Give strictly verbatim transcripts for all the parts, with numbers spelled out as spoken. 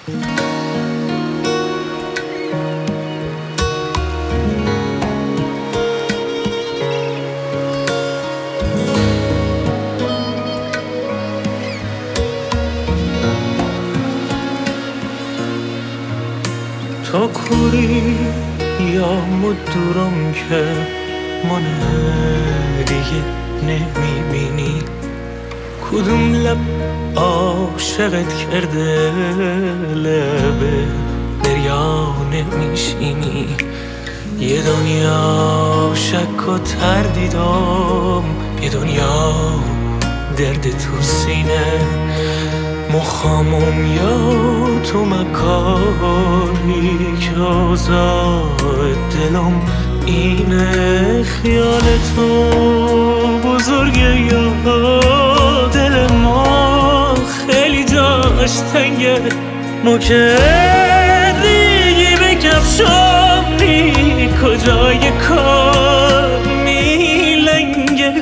تو کوری یا مدورم که من دیگه نمیبینی، کدوم لب عاشقت کرده لبه دریا نمیشینی. یه دنیا شک و تردیدم، یه دنیا درد تو سینه، مخامم یا تو مکاری که آزاد دلم اینه. خیال تو بزرگه یا دل ما خیلی جاش تنگه، ما که دیگه بکفشانی کجای کار میلنگه.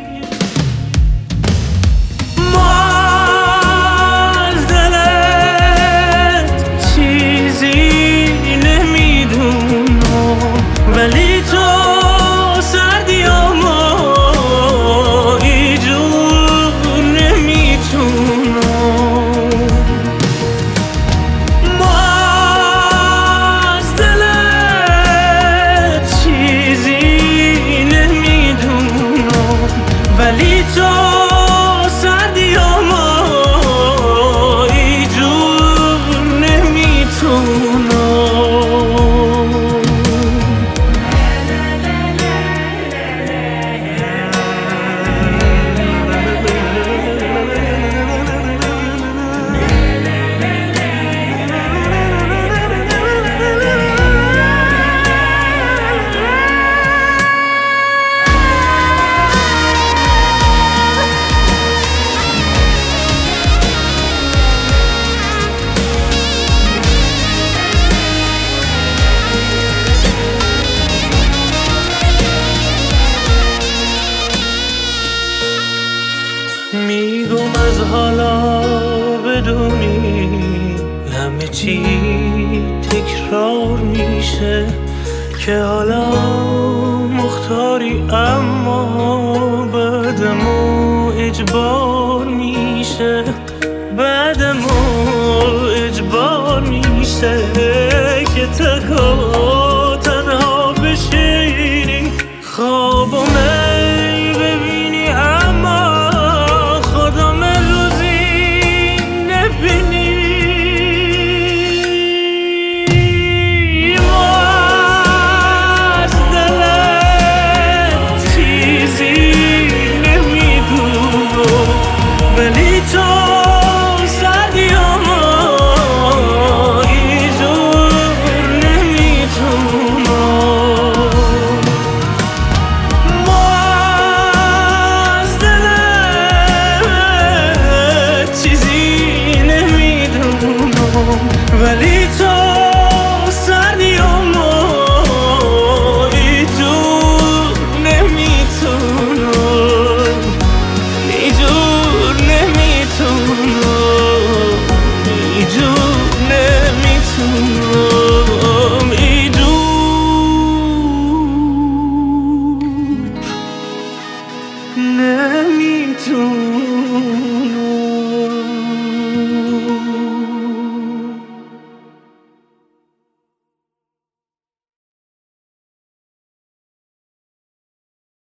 ولی تو سردی و ما ایجور نمیتونم، ما از دلت چیزی نمیدونم، ولی تو سردی و ما ایجور نمیتونم. میگم از حالا بدونی همه چی تکرار میشه، که حالا مختاری اما بعدمو اجبار میشه، بعدمو اجبار میشه که تکار